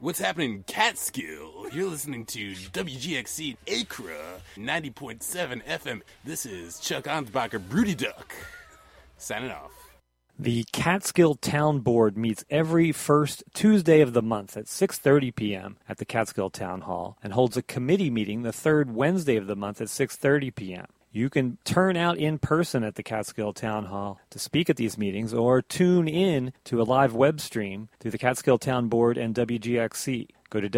What's happening in Catskill? You're listening to WGXC Acra 90.7 FM. This is Chuck Ansbacher, Broody Duck, signing off. The Catskill Town Board meets every first Tuesday of the month at 6:30 p.m. at the Catskill Town Hall and holds a committee meeting the third Wednesday of the month at 6:30 p.m. You can turn out in person at the Catskill Town Hall to speak at these meetings or tune in to a live web stream through the Catskill Town Board and WGXC. Go to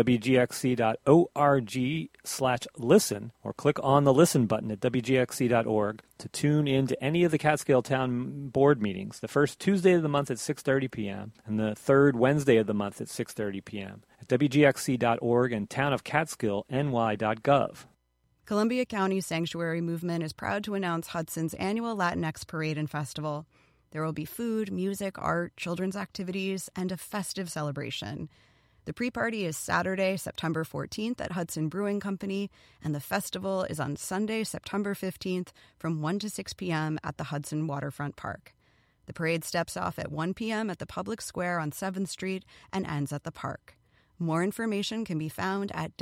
wgxc.org/listen or click on the listen button at wgxc.org to tune in to any of the Catskill Town Board meetings, the first Tuesday of the month at 6:30 p.m. and the third Wednesday of the month at 6:30 p.m. at wgxc.org and townofcatskillny.gov. Columbia County Sanctuary Movement is proud to announce Hudson's annual Latinx Parade and Festival. There will be food, music, art, children's activities, and a festive celebration. The pre-party is Saturday, September 14th at Hudson Brewing Company, and the festival is on Sunday, September 15th from 1 to 6 p.m. at the Hudson Waterfront Park. The parade steps off at 1 p.m. at the public square on 7th Street and ends at the park. More information can be found at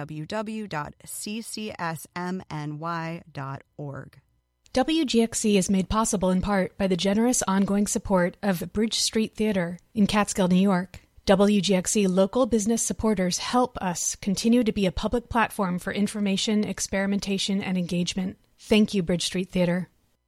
www.ccsmny.org. WGXC is made possible in part by the generous ongoing support of Bridge Street Theater in Catskill, New York. WGXC local business supporters help us continue to be a public platform for information, experimentation, and engagement. Thank you, Bridge Street Theater.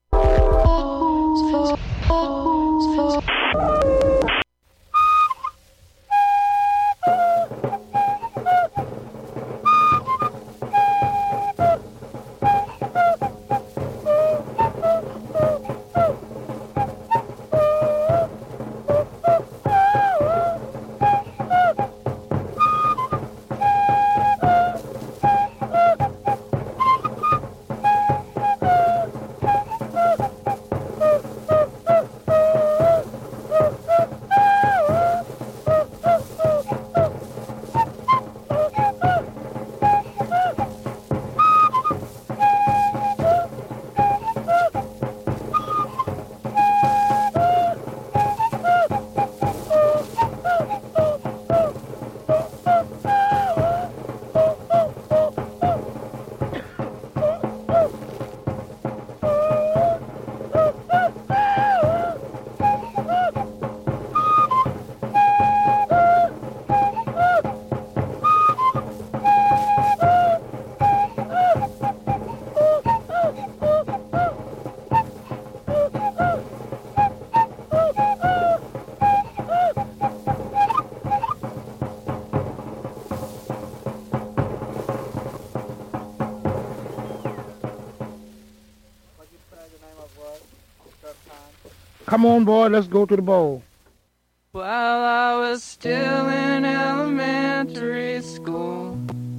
Come on, boy, let's go to the bowl. While I was still in elementary school,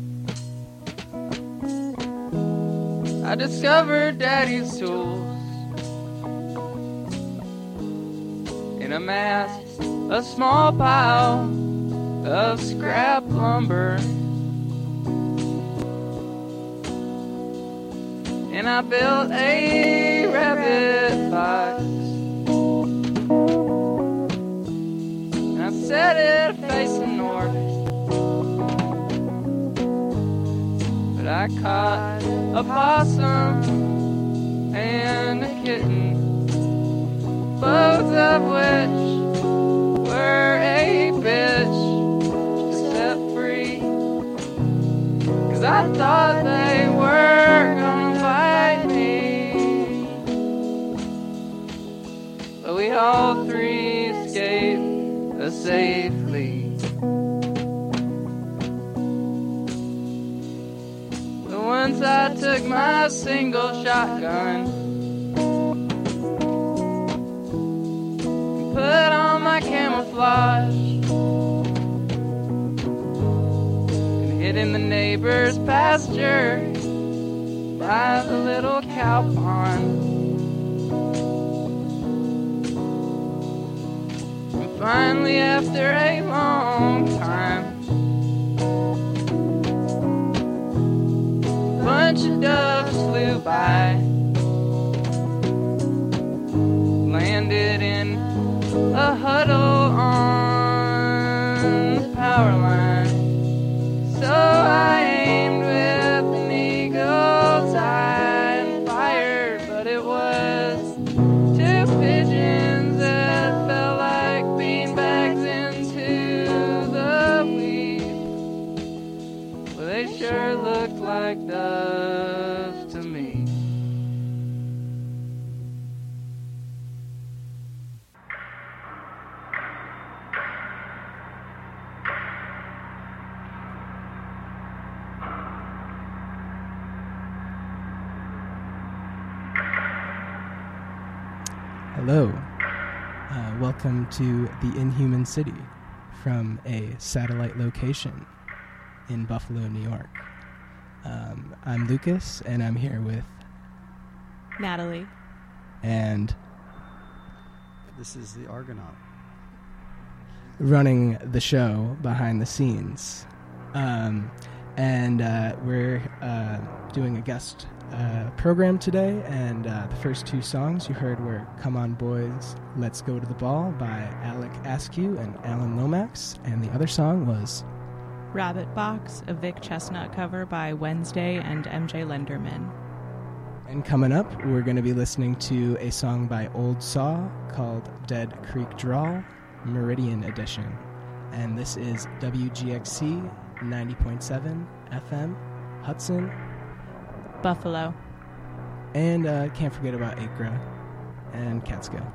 I discovered Daddy's tools and amassed a small pile of scrap lumber. And I built a rabbit box. And I set it facing north. But I caught a possum and a kitten, both of which were a bitch to set free. 'Cause I thought they were gonna fight me, but we all three escaped safely. But once I took my single shotgun and put on my camouflage and hid in the neighbor's pasture by the little cow pond. And finally, after a long time, a bunch of doves flew by, landed in a huddle on the power line. like does to me. Hello. Welcome to the Inhuman City from a satellite location in Buffalo, New York. I'm Lucas, and I'm here with Natalie. And this is the Argonaut. Running the show behind the scenes. We're doing a guest program today, and the first two songs you heard were Come On Boys, Let's Go to the Ball by Alec Askew and Alan Lomax, and the other song was Rabbit Box, a Vic Chestnut cover by Wednesday and MJ Lenderman. And coming up, we're going to be listening to a song by Old Saw called Dead Creek Drawl, Meridian Edition. And this is WGXC 90.7 FM, Hudson, Buffalo. And can't forget about Acra and Catskill.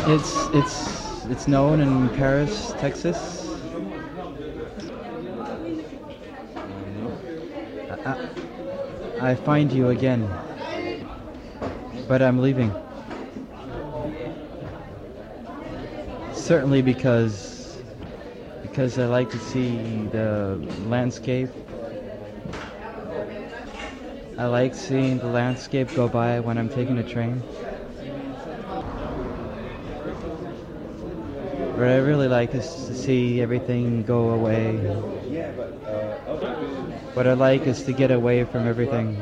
It's known in Paris, Texas. I find you again, but I'm leaving. Certainly because I like to see the landscape. I like seeing the landscape go by when I'm taking a train. What I really like is to see everything go away. What I like is to get away from everything.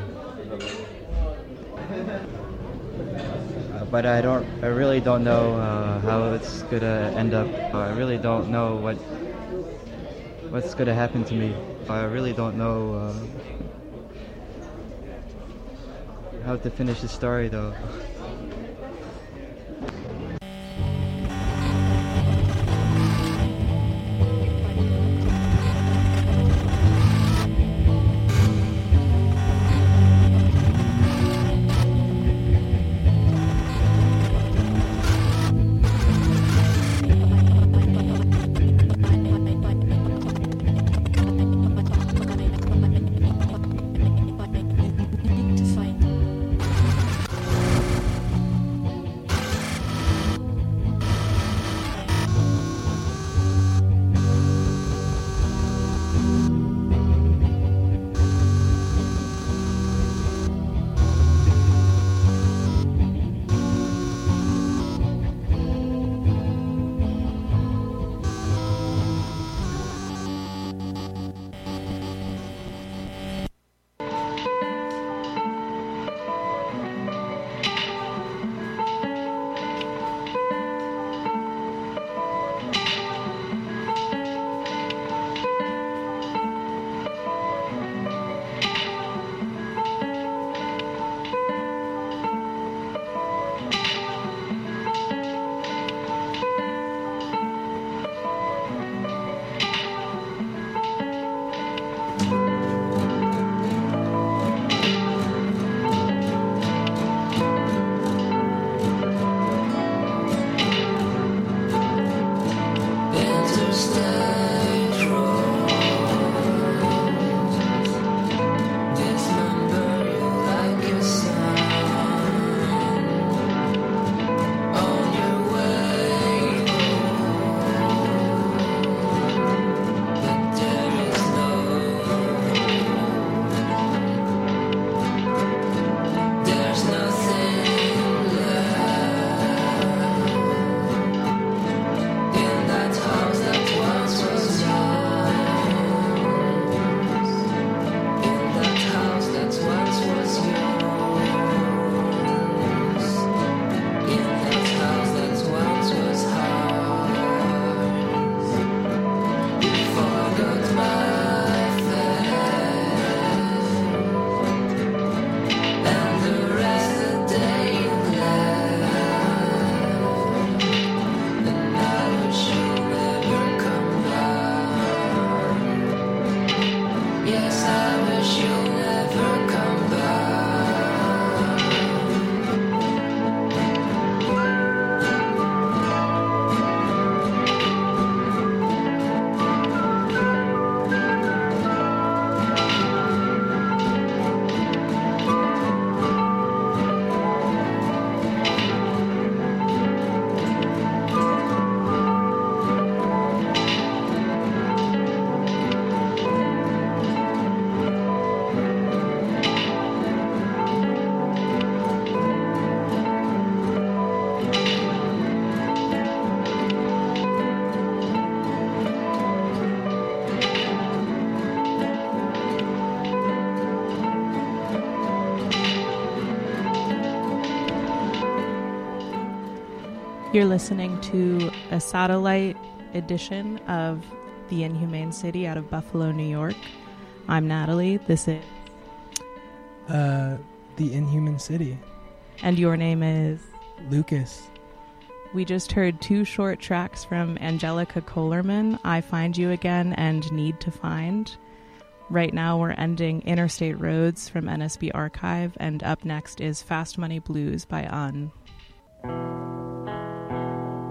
But I really don't know how it's gonna end up. I really don't know what's gonna happen to me. I really don't know how to finish the story though. You're listening to a satellite edition of The Inhumane City out of Buffalo, New York. I'm Natalie. This is... The Inhuman City. And your name is? Lucas. We just heard 2 short tracks from Angelica Kohlerman, I Find You Again and Need to Find. Right now we're ending Interstate Roads from NSB Archive, and up next is Fast Money Blues by Un.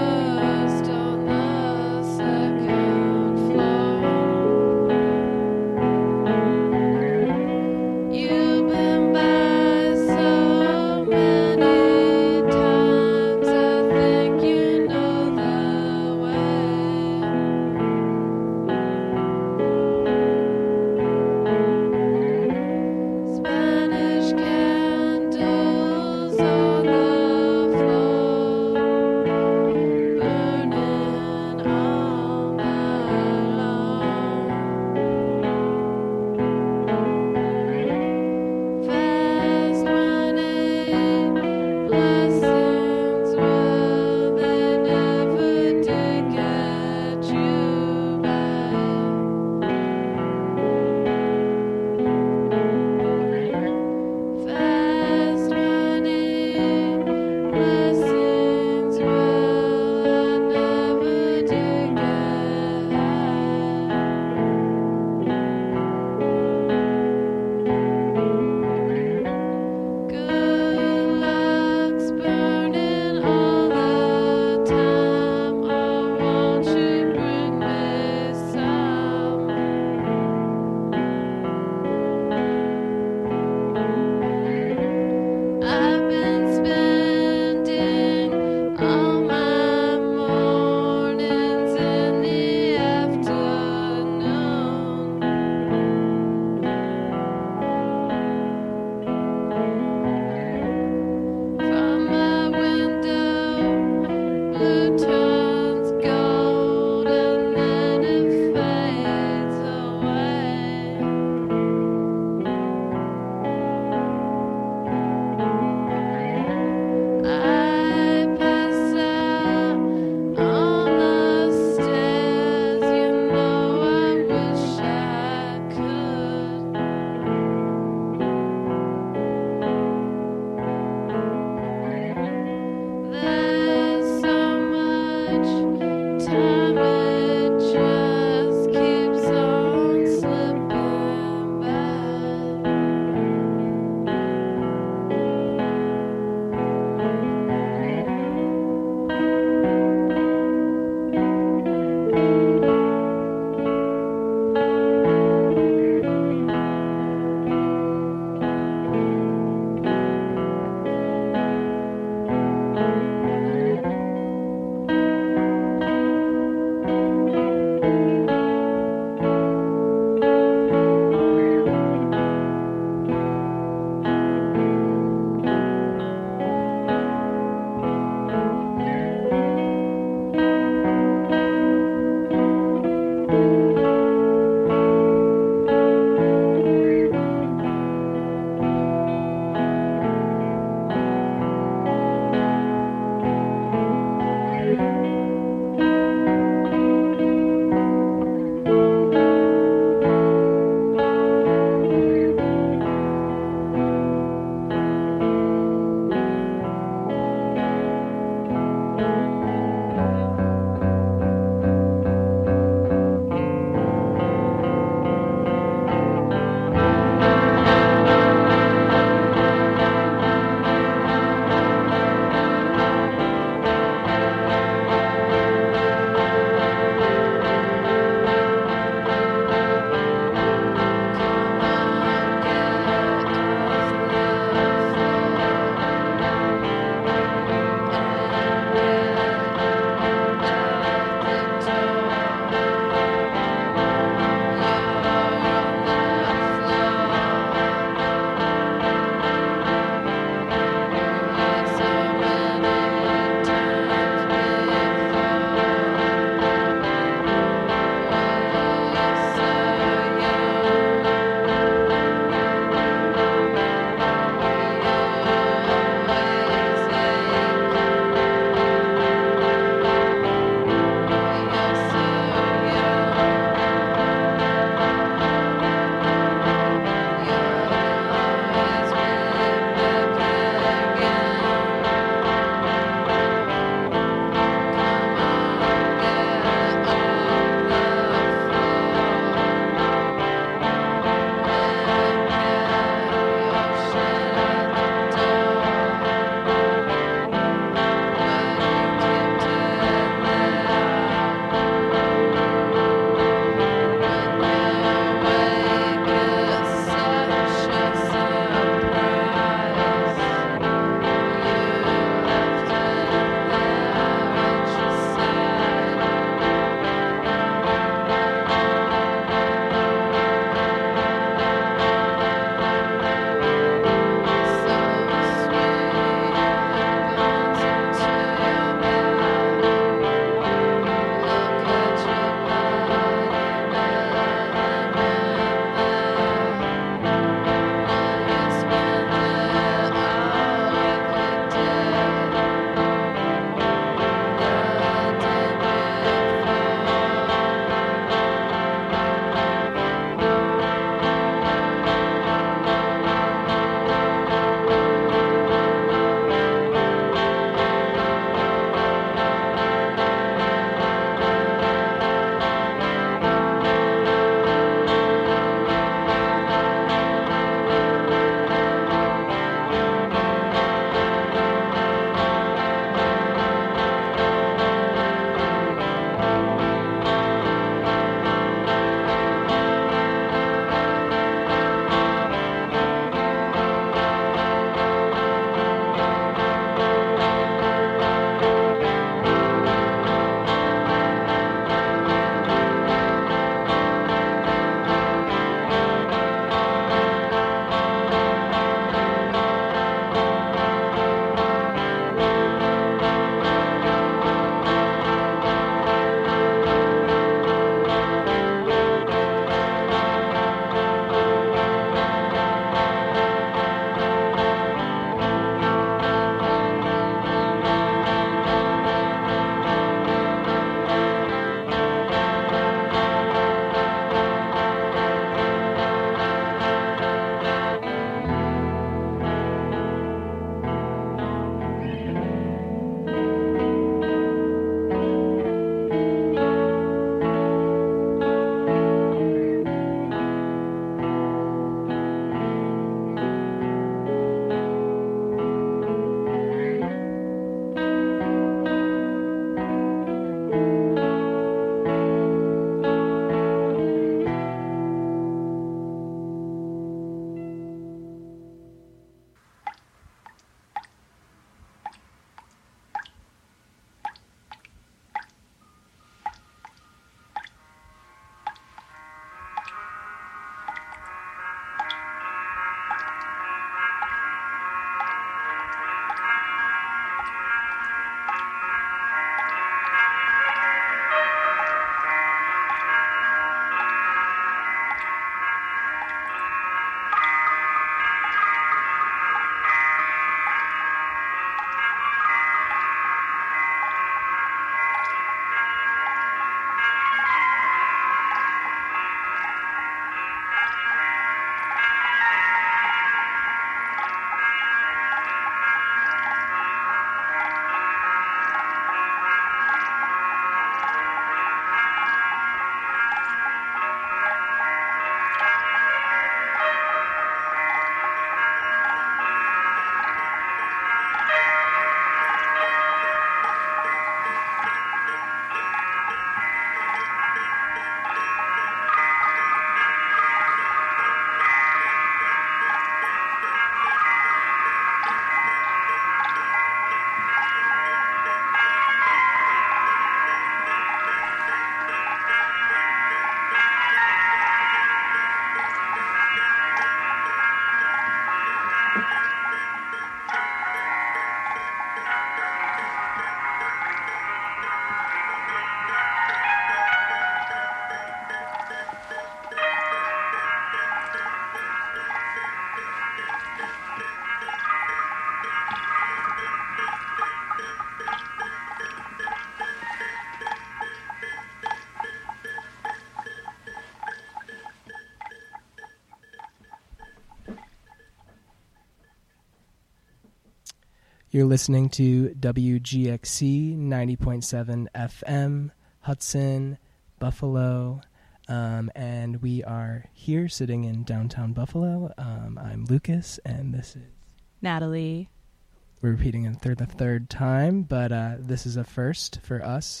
You're listening to WGXC 90.7 FM, Hudson, Buffalo, and we are here sitting in downtown Buffalo. I'm Lucas, and this is Natalie. We're repeating it the third time, but this is a first for us,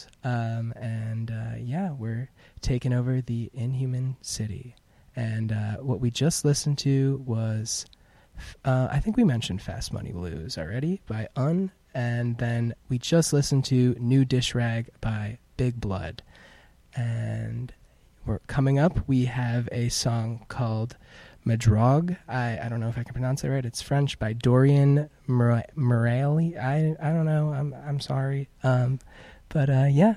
we're taking over the Inhuman City. And what we just listened to was, I think we mentioned Fast Money Blues already by Un, and then we just listened to New Dish Rag by Big Blood. And we're coming up, we have a song called Madrogue. I don't know if I can pronounce it right. It's French, by Dorian Morelli. I don't know. I'm sorry. But yeah.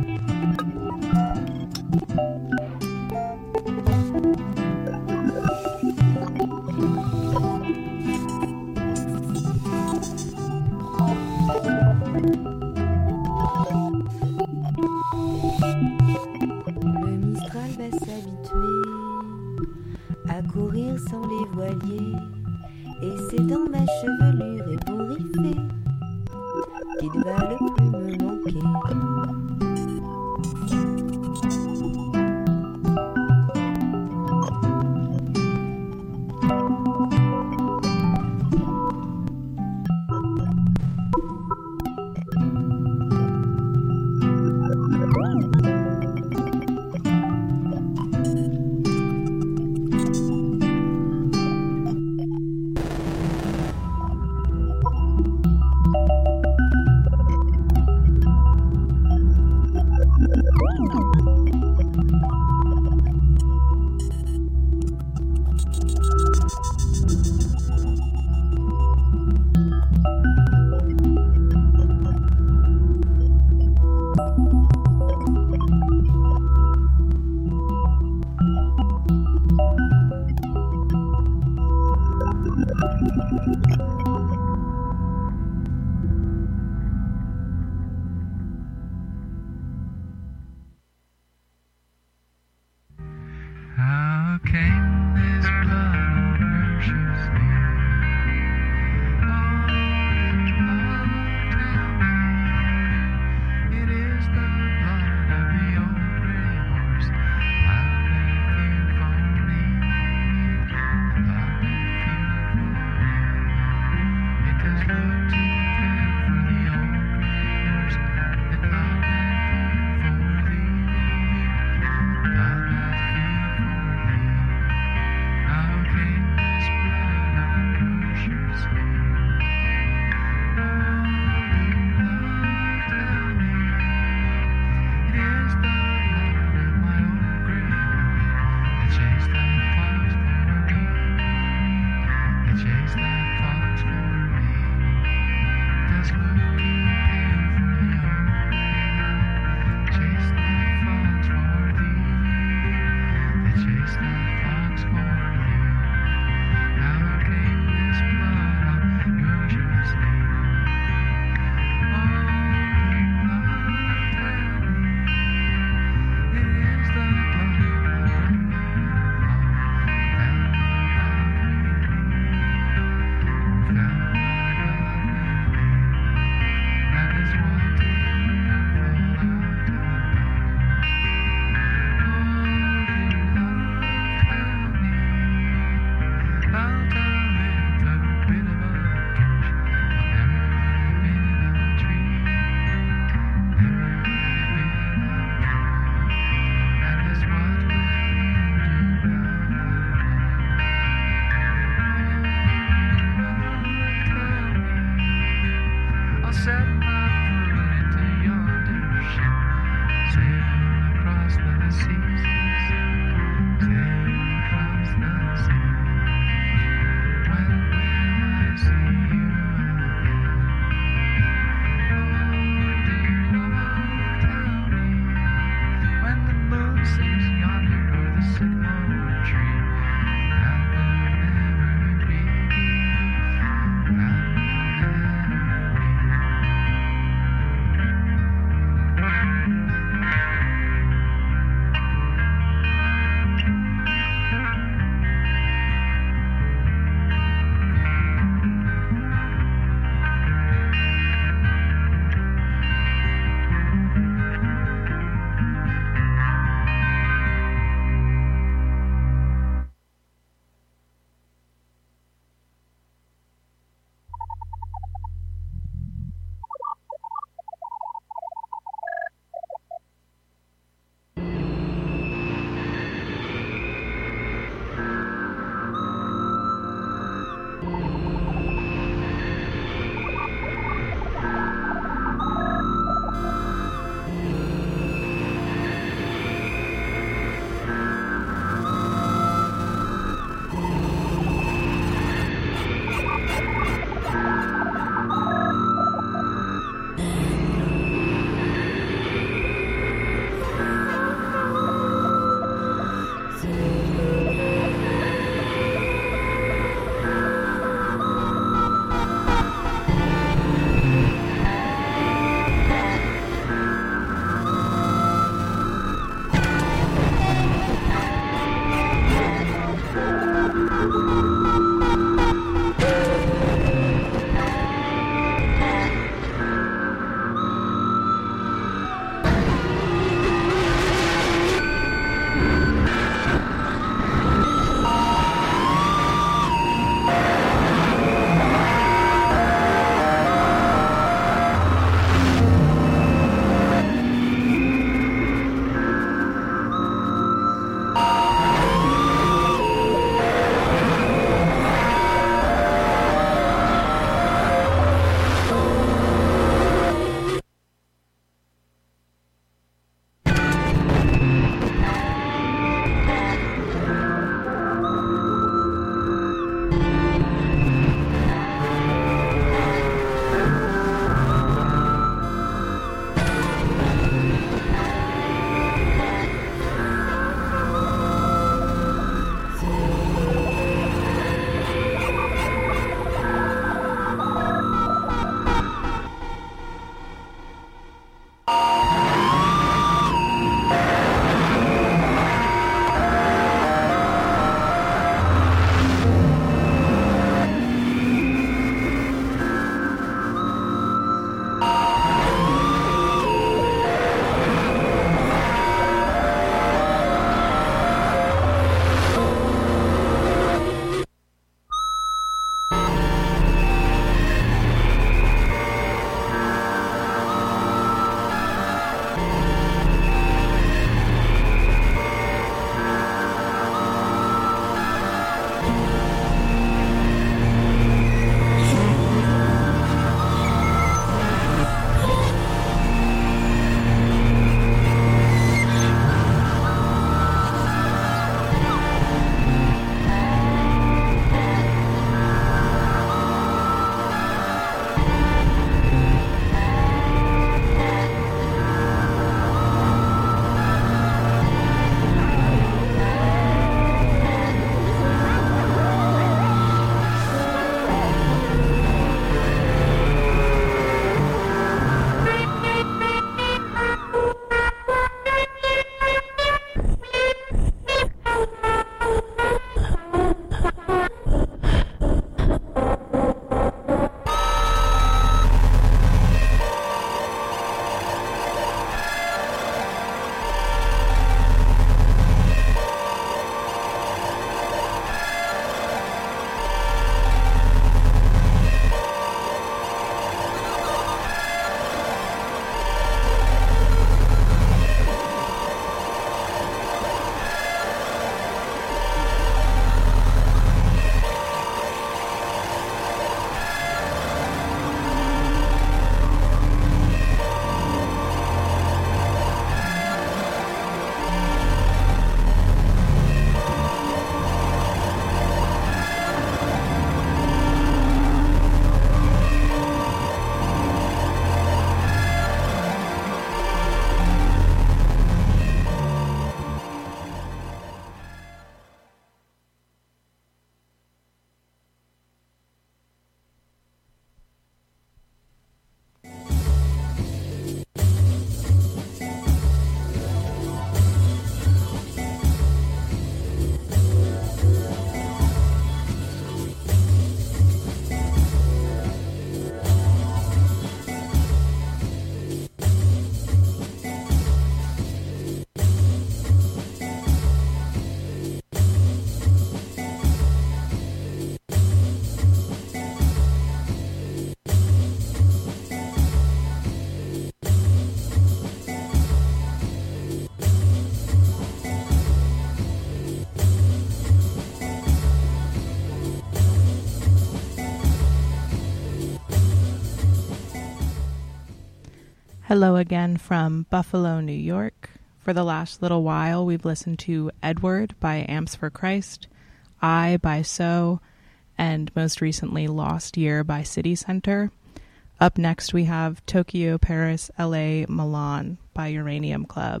Hello again from Buffalo, New York. For the last little while, we've listened to Edward by Amps for Christ, I by So, and most recently Lost Year by City Center. Up next, we have Tokyo, Paris, LA, Milan by Uranium Club.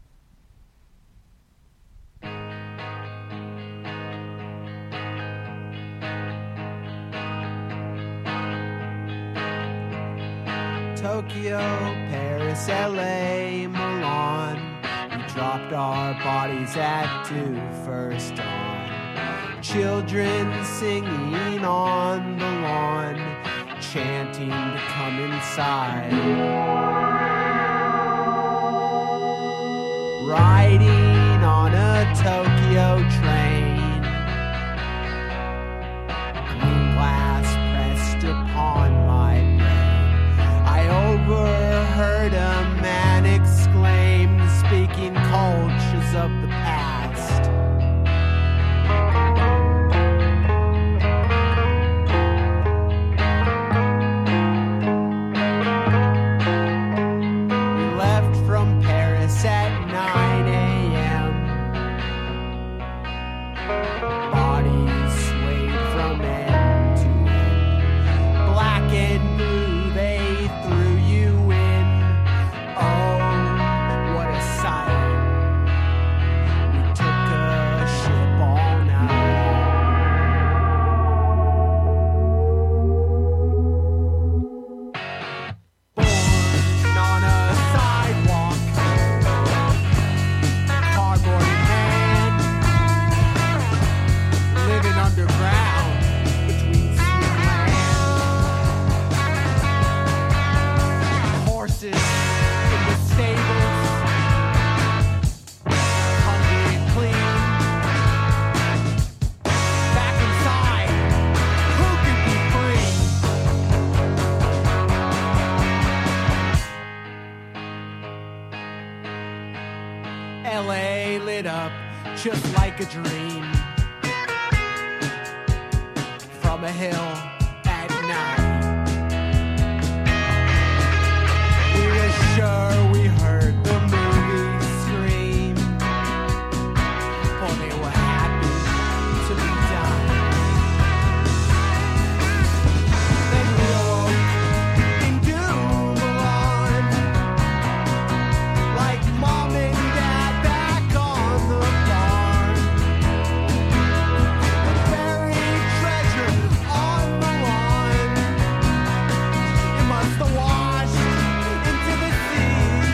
Tokyo, Paris, LA, Milan. We dropped our bodies at 2 first dawn. Children singing on the lawn, chanting to come inside. Riding on a Tokyo train, green glass pressed upon my overheard a man exclaim, speaking cultures of the past. We left from Paris at 9 a.m. Bodies swayed from end to end. Black and blue, they threw you in. Oh, what a sight. We took a ship all night. Born on a sidewalk, cardboard in hand, living underground between sea and land. Horses in the stables, hungry and clean. Back inside, who can be free? LA lit up just like a dream from a hill at night. We were sure we heard the movie scream, for they were happy to be done. Then we awoke in Milan, like mom and dad back on the farm. A buried treasure on the lawn. It must have washed into the sea.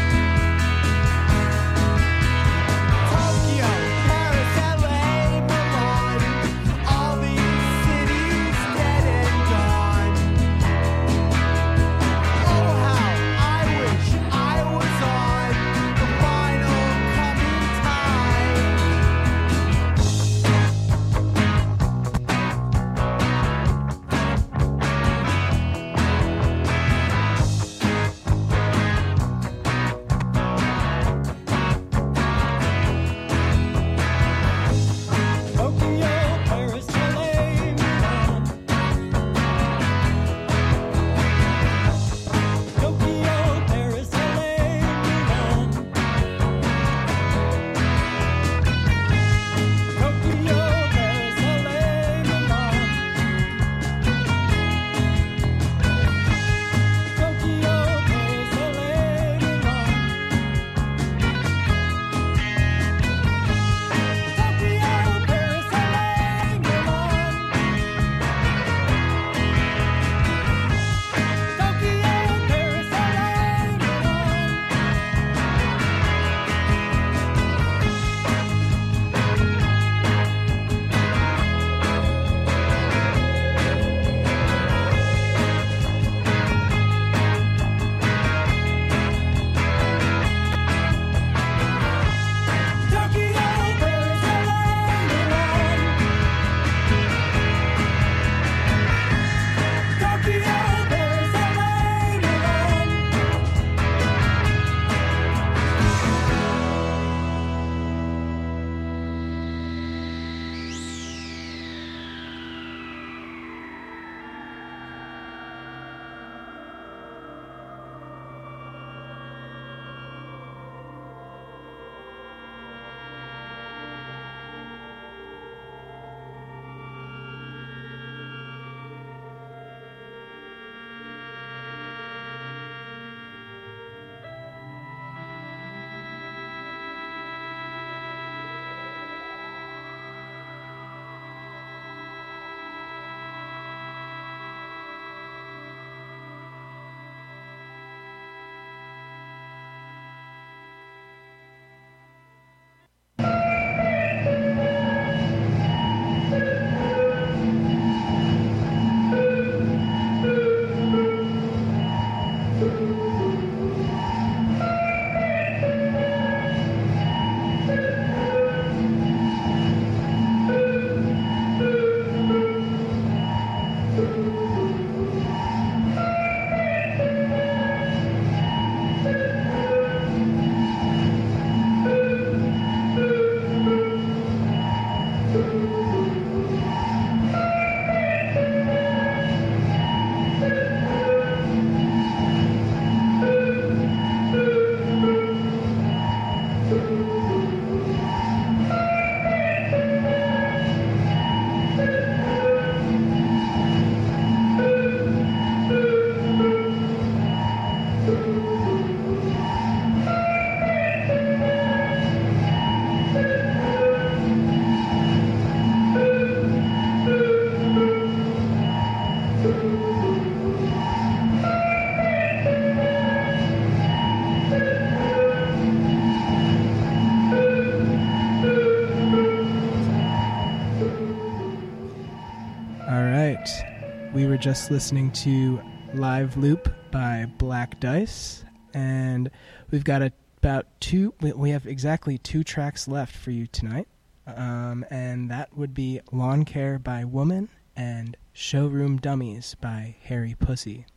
We were just listening to Live Loop by Black Dice, and we've got we have exactly 2 tracks left for you tonight, and that would be Lawn Care by Woman and Showroom Dummies by Hairy Pussy.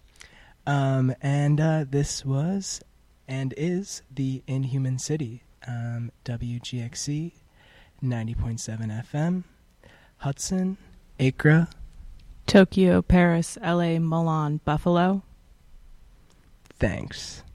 This was and is the Inhuman City, WGXC 90.7 FM, Hudson, Acre, Tokyo, Paris, LA, Milan, Buffalo. Thanks.